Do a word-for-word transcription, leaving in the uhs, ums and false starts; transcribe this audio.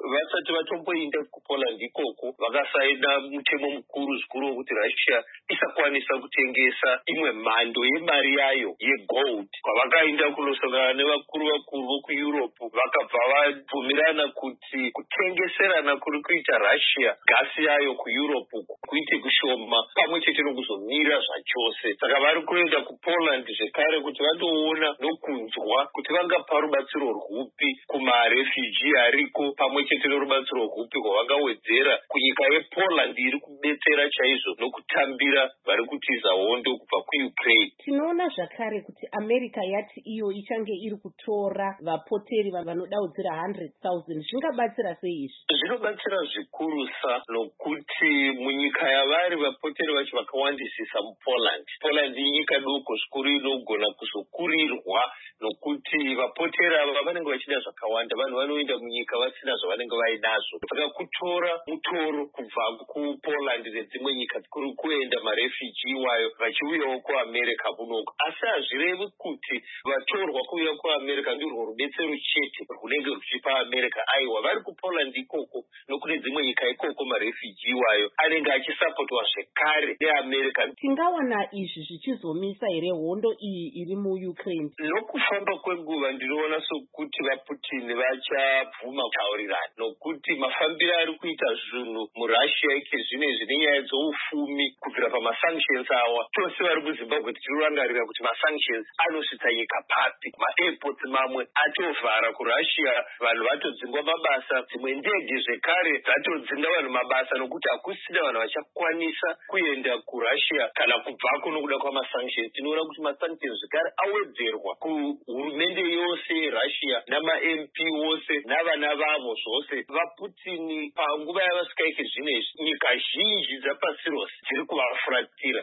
vasati vatomboenda kuPoland ikoko vakasaina mutemo mukuru zvikuru wokuti Russia isakwanisa kutengesa imwe mhando yemari yayo yegold. Kwavakaenda kunosangana nevakuru vakuru vokuEurope vakabva vabvumirana kuti kutengeserana kuri kuita Russia gasi yayo kuEurope kuite kushoma pamwe chete nokuzomira zvachose. Saka vari kuenda kuPoland zvekare kuti vandoona nokunzwa kuti vangapa rubatsiro rwupi kumarefugee ariko pamwe chete norubatsiro rwupi kwavangawedzera kunyika yePoland iri kubetsera chaizvo nokutambira vari kutiza hondo kubva kuUkraine. Tinoona zvakare kuti America yati iyo ichange iri kutora vapoteri vanodaudzira one hundred thousand. Zvingabatsira sei izvi? Zvinobatsira zvikurusa nokuti munyika yavari vapoteri vacho vakawandisisa muPoland. Poland inyika doko zvikuru inogona kuzokurirwa nokuti vapoteri ava vanenge vachida zvakawanda. Vanhu vanoenda munyika vasina zvavanenge vainazvo. Saka kutora mutoro kubva kuPoland nedzimwe nyika kuri kuenda marefugee iwayo vachiuyawo kuAmerica kunoko. Asi hazvirevi kuti vatorwa kuuya kuAmerica ndirwo rubetsero chete runenge ruchipa America. Aiwa, vari kuPoland ikoko nokune dzimwe nyika ikoko marefugee iwayo anenge achisapotwa zvekare neAmerica. Tingawana izvi zvichizomisa here hondo iyi iri muUkraine? Nokufamba kwenguva ndinoona sokuti vaPutin vachabvuma kutaurirana nokuti mafambiro ari kuita zvinhu muRussia ikezvinezvi nenyaya dzoufumi kubvira pamasanctions awa. Tose vari muZimbabwe tichirangarira kuti masanctions anosvitsa nyika papi. Maairports mamwe atovhara kuRussia, vanhu vatodzingwa mabasa, dzimwe ndege zvekare dzatodzinga vanhu mabasa nokuti hakusina vanhu vachakwanisa kuenda kuRussia kana kubvako nokuda kwamasanctions. Tinoona kuti masanctions zvekare awedzerwa kuhurumende yose yeRussia nama-M P wose navana vavo zvose. VaPutin panguva yavasikaike zvinezvi nyika zhinji dzapasi rose dziri kuvafuratira.